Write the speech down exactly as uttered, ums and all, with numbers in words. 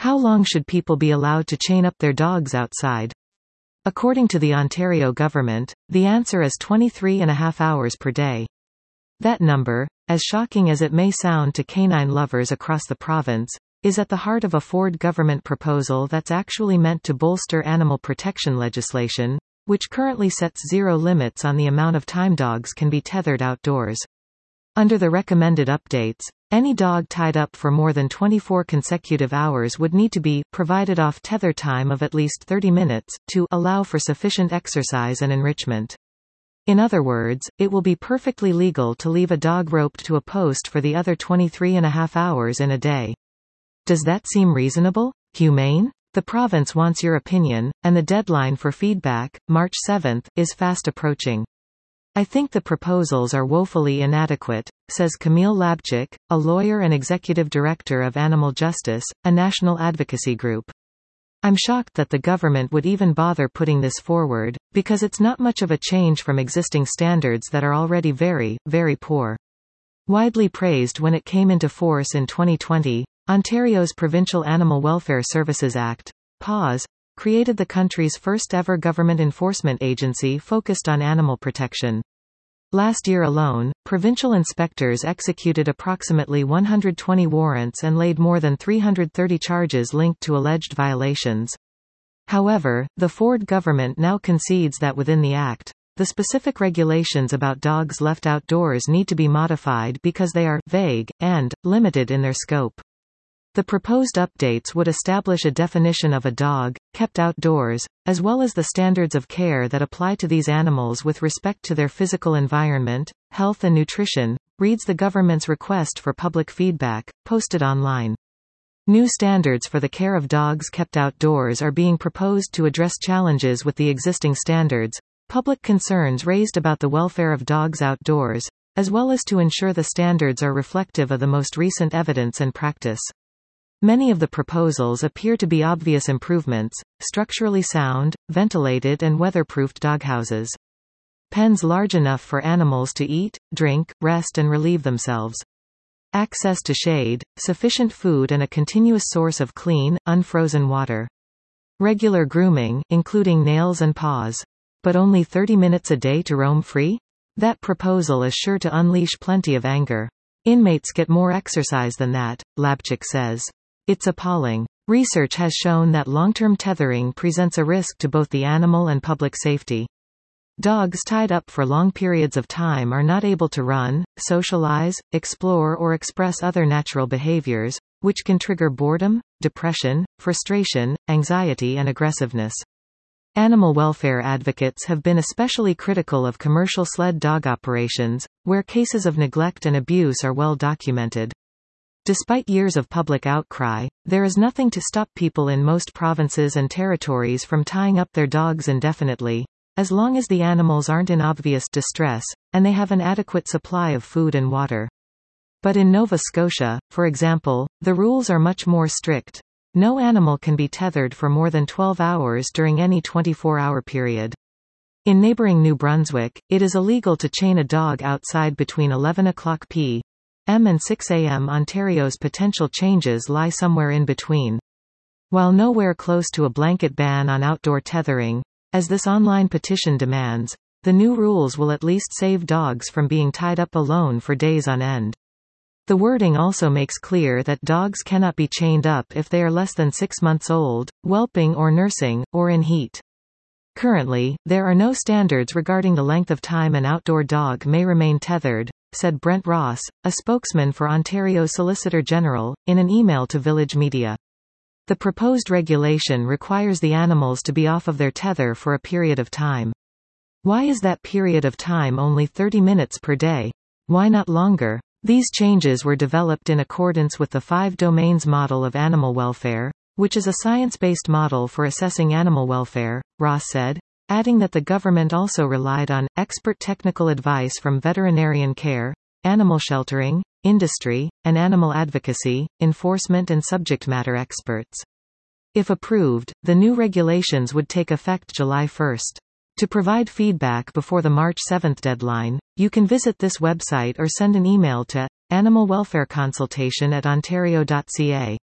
How long should people be allowed to chain up their dogs outside? According to the Ontario government, the answer is twenty-three and a half hours per day. That number, as shocking as it may sound to canine lovers across the province, is at the heart of a Ford government proposal that's actually meant to bolster animal protection legislation, which currently sets zero limits on the amount of time dogs can be tethered outdoors. Under the recommended updates, any dog tied up for more than twenty-four consecutive hours would need to be provided off tether time of at least thirty minutes, to allow for sufficient exercise and enrichment. In other words, it will be perfectly legal to leave a dog roped to a post for the other twenty-three and a half hours in a day. Does that seem reasonable? Humane? The province wants your opinion, and the deadline for feedback, March seventh, is fast approaching. I think the proposals are woefully inadequate, says Camille Labchik, a lawyer and executive director of Animal Justice, a national advocacy group. I'm shocked that the government would even bother putting this forward, because it's not much of a change from existing standards that are already very, very poor. Widely praised when it came into force in twenty twenty, Ontario's Provincial Animal Welfare Services Act, PAWS, created the country's first-ever government enforcement agency focused on animal protection. Last year alone, provincial inspectors executed approximately one hundred twenty warrants and laid more than three hundred thirty charges linked to alleged violations. However, the Ford government now concedes that within the Act, the specific regulations about dogs left outdoors need to be modified because they are vague and limited in their scope. The proposed updates would establish a definition of a dog, kept outdoors, as well as the standards of care that apply to these animals with respect to their physical environment, health and nutrition, reads the government's request for public feedback, posted online. New standards for the care of dogs kept outdoors are being proposed to address challenges with the existing standards, public concerns raised about the welfare of dogs outdoors, as well as to ensure the standards are reflective of the most recent evidence and practice. Many of the proposals appear to be obvious improvements: structurally sound, ventilated and weatherproofed doghouses. Pens large enough for animals to eat, drink, rest and relieve themselves. Access to shade, sufficient food and a continuous source of clean, unfrozen water. Regular grooming, including nails and paws. But only thirty minutes a day to roam free? That proposal is sure to unleash plenty of anger. Inmates get more exercise than that, Labchik says. It's appalling. Research has shown that long-term tethering presents a risk to both the animal and public safety. Dogs tied up for long periods of time are not able to run, socialize, explore or express other natural behaviors, which can trigger boredom, depression, frustration, anxiety and aggressiveness. Animal welfare advocates have been especially critical of commercial sled dog operations, where cases of neglect and abuse are well documented. Despite years of public outcry, there is nothing to stop people in most provinces and territories from tying up their dogs indefinitely, as long as the animals aren't in obvious distress, and they have an adequate supply of food and water. But in Nova Scotia, for example, the rules are much more strict. No animal can be tethered for more than twelve hours during any twenty-four hour period. In neighbouring New Brunswick, it is illegal to chain a dog outside between eleven o'clock p m and six a m Ontario's potential changes lie somewhere in between. While nowhere close to a blanket ban on outdoor tethering, as this online petition demands, the new rules will at least save dogs from being tied up alone for days on end. The wording also makes clear that dogs cannot be chained up if they are less than six months old, whelping or nursing, or in heat. Currently, there are no standards regarding the length of time an outdoor dog may remain tethered, said Brent Ross, a spokesman for Ontario Solicitor General, in an email to Village Media. The proposed regulation requires the animals to be off of their tether for a period of time. Why is that period of time only thirty minutes per day? Why not longer? These changes were developed in accordance with the Five Domains model of animal welfare, which is a science-based model for assessing animal welfare, Ross said, adding that the government also relied on expert technical advice from veterinarian care, animal sheltering, industry, and animal advocacy, enforcement and subject matter experts. If approved, the new regulations would take effect July first. To provide feedback before the March seventh deadline, you can visit this website or send an email to animal welfare consultation at ontario dot c a.